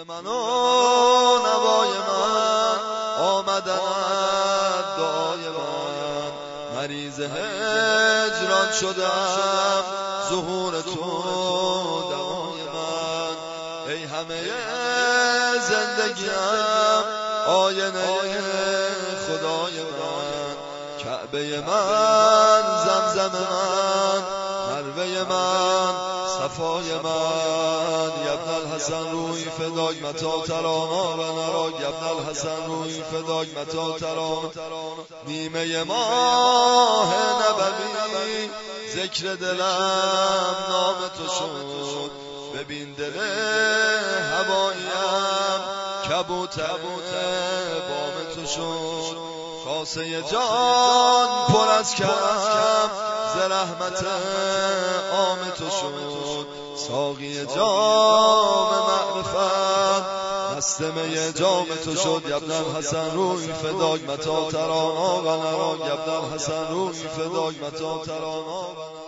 نور من و نوای من، آمدند دعای من. مریض هجران شدم، ظهور تو دوای من. ای همه زندگیم، آینه خدای من. کعبه من، زمزم من، مروه من، صفای من. یبن الحسن روی فداک متا ترانا و نراک، یبن الحسن روی فداک متا ترانا. نیمه ماه نبوی، ذکر دلم نام تو شد. ببین دل هواییم، کبوتر بام تو شد. کاسه جان پر از کرم، ز رحمت عام تو شد. ساقی جام معرفت، مستمه جام تو شد. یبن الحسن روی فداک متا ترانا و نراک، یبن الحسن روی فداک متا ترانا و نراک.